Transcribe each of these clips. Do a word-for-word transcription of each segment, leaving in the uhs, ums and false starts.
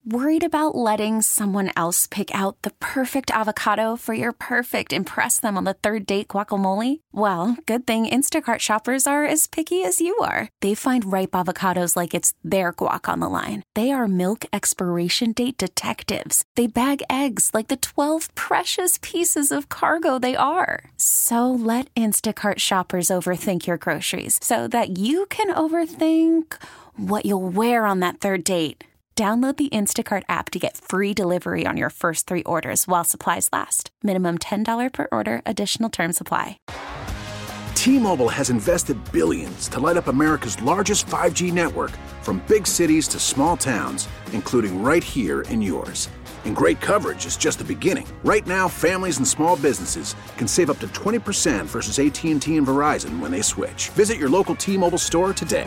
Worried about letting someone else pick out the perfect avocado for your perfect impress them on the third date guacamole? Well, good thing Instacart shoppers are as picky as you are. They find ripe avocados like it's their guac on the line. They are milk expiration date detectives. They bag eggs like the twelve precious pieces of cargo they are. So let Instacart shoppers overthink your groceries so that you can overthink what you'll wear on that third date. Download the Instacart app to get free delivery on your first three orders while supplies last. Minimum ten dollars per order. Additional terms apply. T-Mobile has invested billions to light up America's largest five G network, from big cities to small towns, including right here in yours. And great coverage is just the beginning. Right now, families and small businesses can save up to twenty percent versus A T and T and Verizon when they switch. Visit your local T-Mobile store today.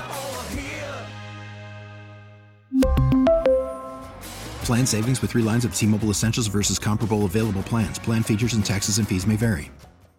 Plan savings with three lines of T-Mobile Essentials versus comparable available plans. Plan features and taxes and fees may vary.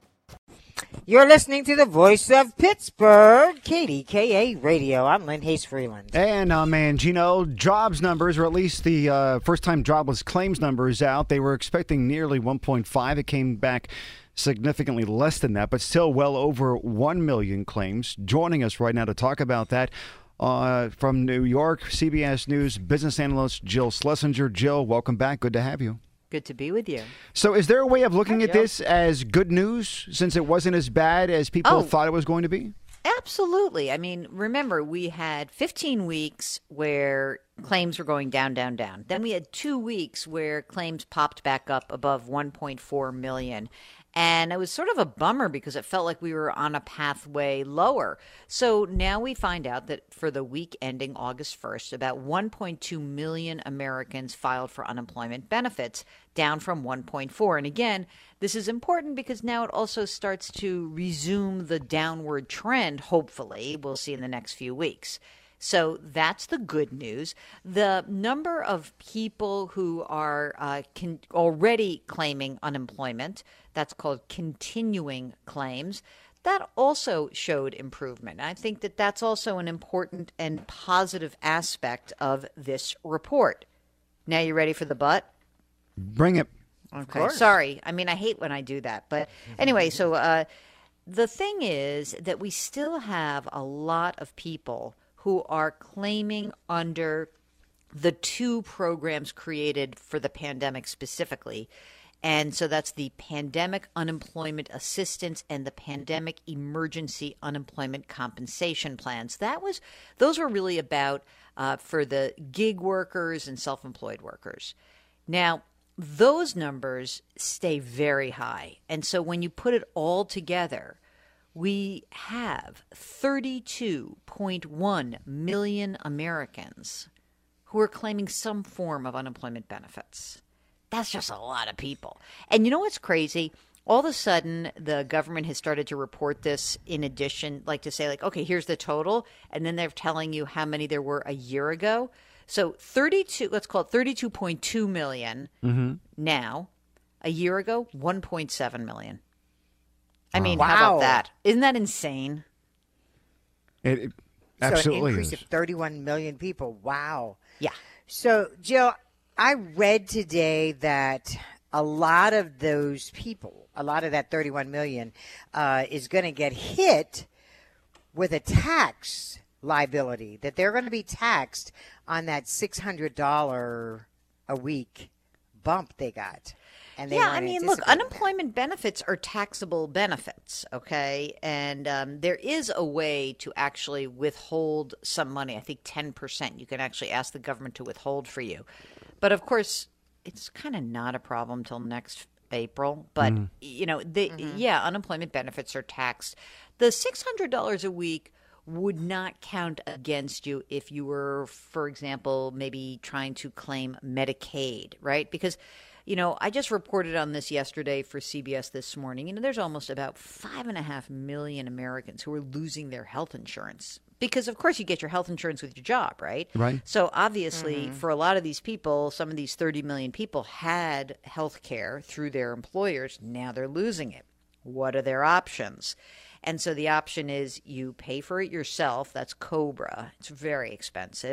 You're listening to the voice of Pittsburgh, K D K A Radio. I'm Lynn Hayes Freeland. And uh, Mangino, jobs numbers, or at least the uh, first-time jobless claims numbers out. They were expecting nearly one point five. It came back significantly less than that, but still well over one million claims. Joining us right now to talk about that, Uh, from New York, C B S News business analyst Jill Schlesinger. Jill, welcome back. Good to have you. Good to be with you. So is there a way of looking Hi, at Jill. this as good news, since it wasn't as bad as people Oh. thought it was going to be? Absolutely. I mean, remember, we had fifteen weeks where claims were going down, down, down. Then we had two weeks where claims popped back up above one point four million. And it was sort of a bummer because it felt like we were on a pathway lower. So now we find out that for the week ending August first, about one point two million Americans filed for unemployment benefits, down from one point four. And again, this is important because now it also starts to resume the downward trend, hopefully, we'll see in the next few weeks. So that's the good news. The number of people who are uh, can already claiming unemployment, that's called continuing claims, that also showed improvement. I think that that's also an important and positive aspect of this report. Now you ready for the but? Bring it. Okay. Sorry. I mean, I hate when I do that. But anyway, so uh, the thing is that we still have a lot of people who are claiming under the two programs created for the pandemic specifically. And so that's the Pandemic Unemployment Assistance and the Pandemic Emergency Unemployment Compensation Plans. That was, those were really about uh, for the gig workers and self-employed workers. Now, those numbers stay very high. And so when you put it all together, we have thirty-two point one million Americans who are claiming some form of unemployment benefits. That's just a lot of people. And you know what's crazy? All of a sudden, the government has started to report this in addition, like to say, like, okay, here's the total. And then they're telling you how many there were a year ago. So thirty-two, let's call it thirty-two point two million Mm-hmm. now. A year ago, one point seven million. I mean, Wow. how about that? Isn't that insane? It, it So an absolutely increase is. of thirty-one million people. Wow. Yeah. So, Jill, I read today that a lot of those people, a lot of that thirty-one million, uh, is going to get hit with a tax liability, that they're going to be taxed on that six hundred dollars a week bump they got. And they Yeah, I weren't mean, look, anticipating that. unemployment benefits are taxable benefits, okay? And um, there is a way to actually withhold some money. I think ten percent. You can actually ask the government to withhold for you. But of course, it's kind of not a problem till next April. But, you know, the, yeah, unemployment benefits are taxed. The six hundred dollars a week would not count against you if you were, for example, maybe trying to claim Medicaid, right? Because, you know, I just reported on this yesterday for C B S This Morning. You know, there's almost about five and a half million Americans who are losing their health insurance because, of course, you get your health insurance with your job, right? Right. So obviously, for a lot of these people, some of these thirty million people had health care through their employers. Now they're losing it. What are their options? And so the option is you pay for it yourself. That's COBRA. It's very expensive.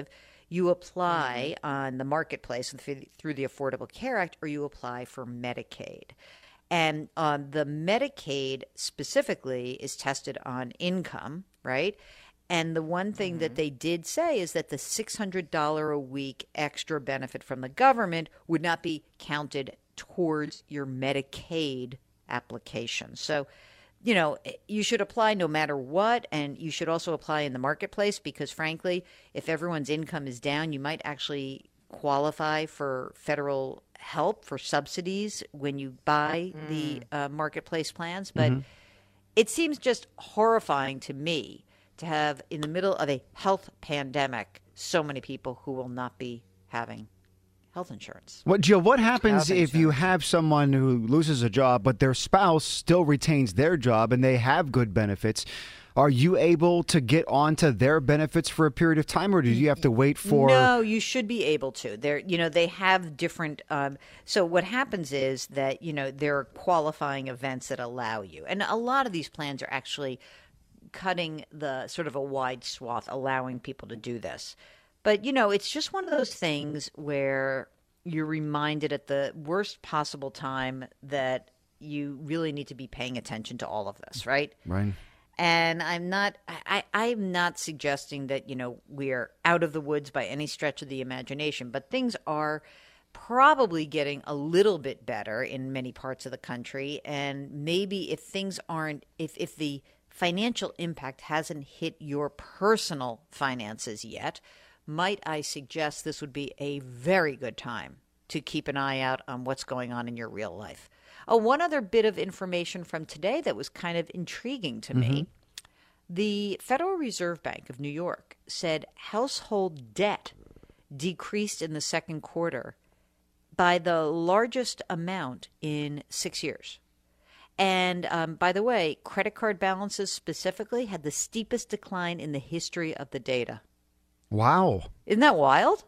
you apply mm-hmm. on the marketplace through the Affordable Care Act, or you apply for Medicaid. And um, the Medicaid specifically is tested on income, right? And the one thing mm-hmm. that they did say is that the six hundred dollars a week extra benefit from the government would not be counted towards your Medicaid application. So, you know, you should apply no matter what, and you should also apply in the marketplace because, frankly, if everyone's income is down, you might actually qualify for federal help for subsidies when you buy mm. the uh, marketplace plans. But mm-hmm. it seems just horrifying to me to have, in the middle of a health pandemic, so many people who will not be having health insurance. Well, Jill, what happens if you have someone who loses a job, but their spouse still retains their job and they have good benefits? Are you able to get onto their benefits for a period of time, or do you have to wait for? No, you should be able to. They're, you know, they have different. Um, so what happens is that, you know, there are qualifying events that allow you, and a lot of these plans are actually cutting the sort of a wide swath, allowing people to do this. But, you know, it's just one of those things where you're reminded at the worst possible time that you really need to be paying attention to all of this, right? Right. And I'm not, I, I'm not suggesting that, you know, we're out of the woods by any stretch of the imagination, but things are probably getting a little bit better in many parts of the country. And maybe if things aren't, if, if the financial impact hasn't hit your personal finances yet, might I suggest this would be a very good time to keep an eye out on what's going on in your real life. Oh, one other bit of information from today that was kind of intriguing to mm-hmm. me. The Federal Reserve Bank of New York said household debt decreased in the second quarter by the largest amount in six years. And um, by the way, credit card balances specifically had the steepest decline in the history of the data. Wow. Isn't that wild?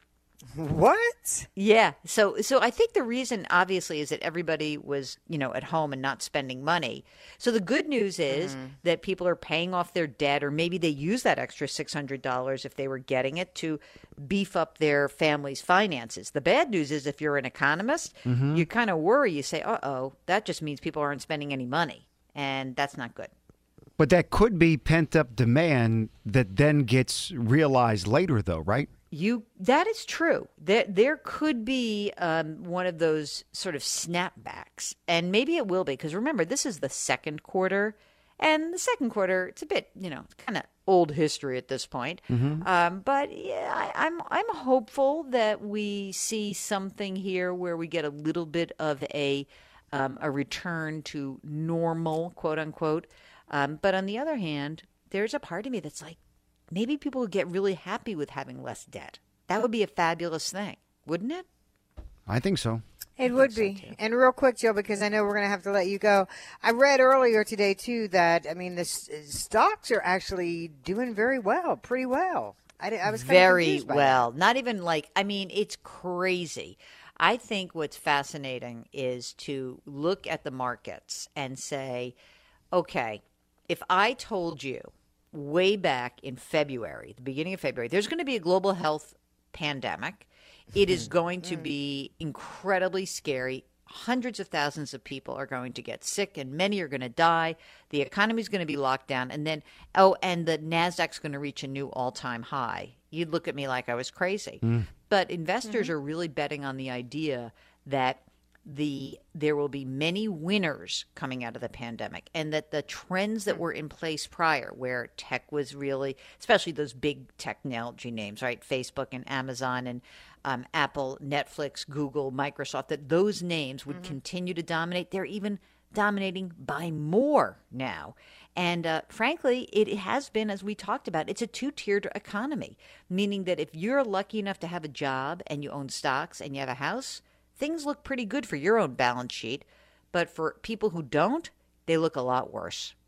What? Yeah. So so I think the reason, obviously, is that everybody was, you know, at home and not spending money. So the good news is mm-hmm. that people are paying off their debt, or maybe they use that extra six hundred dollars if they were getting it to beef up their family's finances. The bad news is if you're an economist, mm-hmm. you kind of worry. You say, uh-oh, that just means people aren't spending any money. And that's not good. But that could be pent-up demand that then gets realized later, though, right? You that is true. There there could be um, one of those sort of snapbacks, and maybe it will be, because remember, this is the second quarter, and the second quarter, it's a bit, you know, kind of old history at this point. Mm-hmm. Um, but yeah, I, I'm I'm hopeful that we see something here where we get a little bit of a um, a return to normal, quote unquote. Um, but on the other hand, there's a part of me that's like, maybe people would get really happy with having less debt. That would be a fabulous thing, wouldn't it? I think so. It would be. So and real quick, Joe, because I know we're going to have to let you go. I read earlier today, too, that, I mean, the s- stocks are actually doing very well, pretty well. I, I was kind very of confused by well. that. Not even like, I mean, it's crazy. I think what's fascinating is to look at the markets and say, okay, if I told you way back in February, the beginning of February, there's going to be a global health pandemic. It is going to be incredibly scary. Hundreds of thousands of people are going to get sick, and many are going to die. The economy is going to be locked down. And then, oh, and the NASDAQ's going to reach a new all-time high. You'd look at me like I was crazy. Mm. But investors mm-hmm. are really betting on the idea that the there will be many winners coming out of the pandemic, and that the trends that were in place prior, where tech was really, especially those big technology names, right, Facebook and Amazon and um, Apple, Netflix, Google, Microsoft, that those names would mm-hmm. continue to dominate. They're even dominating by more now. And uh, frankly, it has been, as we talked about, it's a two-tiered economy, meaning that if you're lucky enough to have a job and you own stocks and you have a house, things look pretty good for your own balance sheet, but for people who don't, they look a lot worse.